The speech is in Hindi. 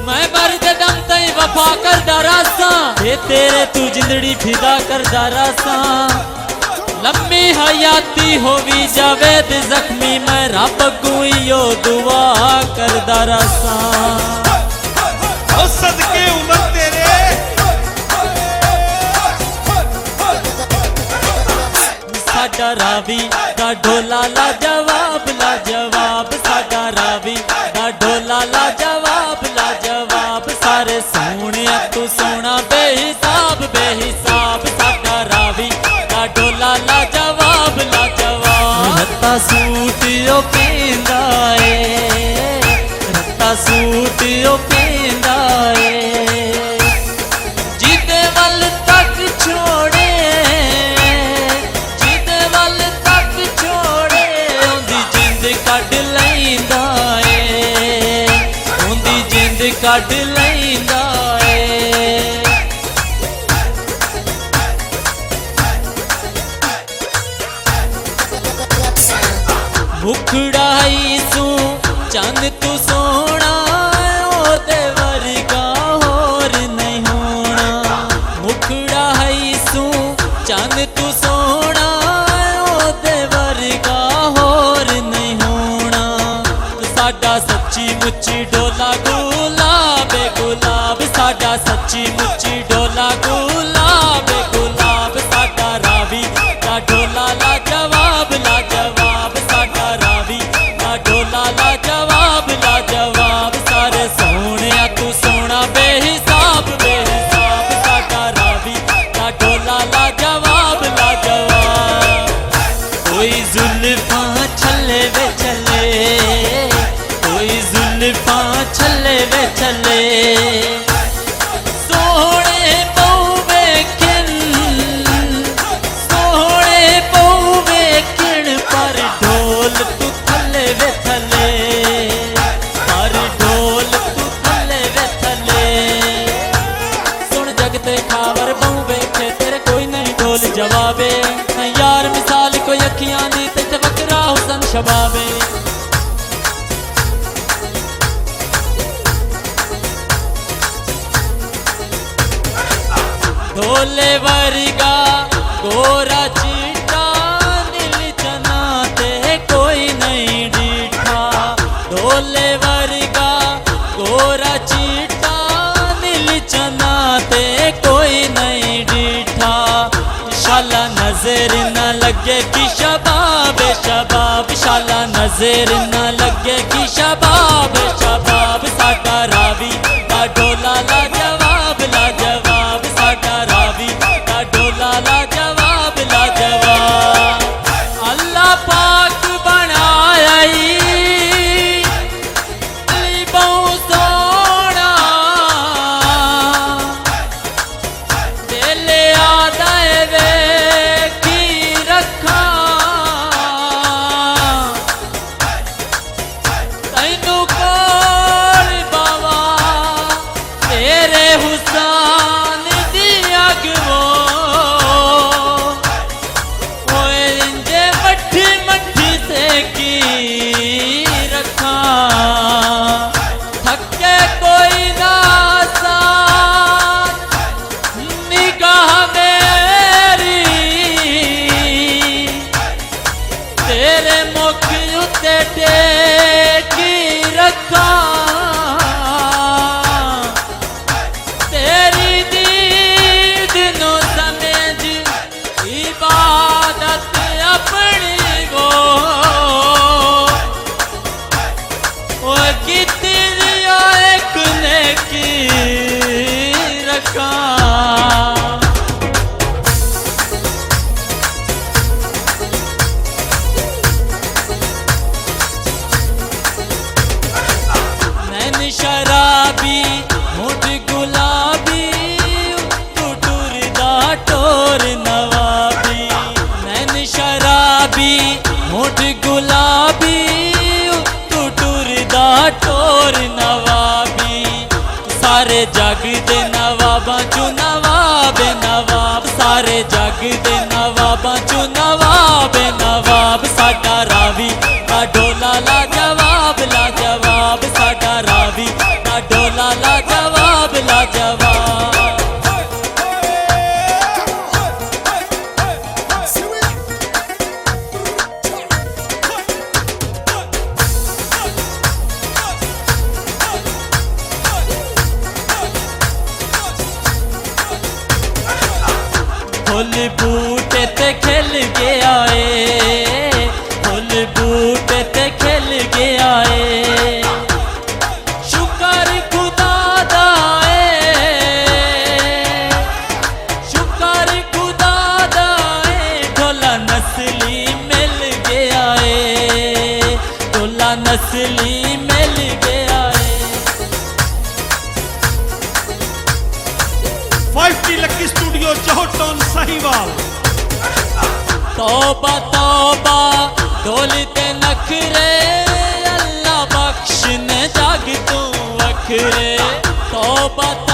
मैं मर दम तई वफा कर दरासा ये तेरे तू जिंदड़ी फिदा कर दरासा लम्बी हयाती होवी जावेद जख्मी मैं रब गुइयो दुआ कर दरासा सदके उमर तेरे साडा रावी दा ढोला ला जवाब साडा रावी दा ढोला ला जवाब सारे सोने तू सोना बेहिसाब साडा रावी दा ढोला ला जवाब रत्ता सूट ओ पेंदा ए रत्ता सूट ओ पेंदा ए जिदे वल तक छोड़े ओंदी जिंद कढ लैंदा ए ओंदी जिंद कढ लैंदा ए मुखड़ाई सू चंद तू सोना ओदे वर्गा होर नहीं होना मुखड़ाई सू चंद तू सोना ओदे वर्गा होर नहीं होना साडा सच्ची मुच्ची डोला गुलाब साडा सच्ची मुच्ची डोला गुलाब साडा रावी दा ढोला ला जवाब साडा रावी दा ढोला ला जवाब सारे सोने तू सोना बेहिसाब साडा रावी दा ढोला ला जवाब कोई जुल्फा छले वे चले कोई जुल्फा छले वे चले सोहणे पौवे किण पर ढोल तू थले वे थले पर ढोल तू थले वे थले सुन जगते खावर पौवे खे तेरे कोई नहीं ढोल जवाबे यार मिसाल कोई अखियां दी ते बकरा हुसन शबाबे ढोले वर्गा गोरा चीटा नील चना ते कोई नहीं डीठा ढोले वर्गा गोरा चीटा नील चना ते कोई नहीं डीठा शाला नजर न लगे कि शबाब शाला नजर न लगे कि शबाब साडा रावी दा ढोला ला जवाब साडा रावी दा ढोला ला जवाब अल्लाह पाक बनाया बहु सोना दिल आदाए वे की रखा तैनू कोल बावा तेरे हुसान दी अगवो इंजे मट्ठी से की रखा थके कोई ना निगाह मेरी तेरे मुख उत्ते टेकी रखा तेरी दीद नो समझ इबादत अपनी वो कितनी एक ने की रखा नैन शराबी होठ गुलाबी तू टुरदा टोर नवाबी नैन शराबी होठ गुलाबी तू टुरदा टोर नवाबी सारे जग दे नवाबां चू नवाब सारे जग दे नवाबां चू नवाब साडा रावी दा ढोला ला जवाब साडा रावी दा ढोला ला फुल बूटे ते खिल के आए, फुल बूटे ते खिल के आए। शुक्र खुदा दा ए, शुक्र खुदा दा ए, ढोला नस्ली मिल गया है, ढोला नस्ली मिल गया है। 5T lucky studio Johar town Sahiwal. तौबा तौबा ढोल ते नखरे, अल्लाह बख्श ने जाग तू अखरे। तौबा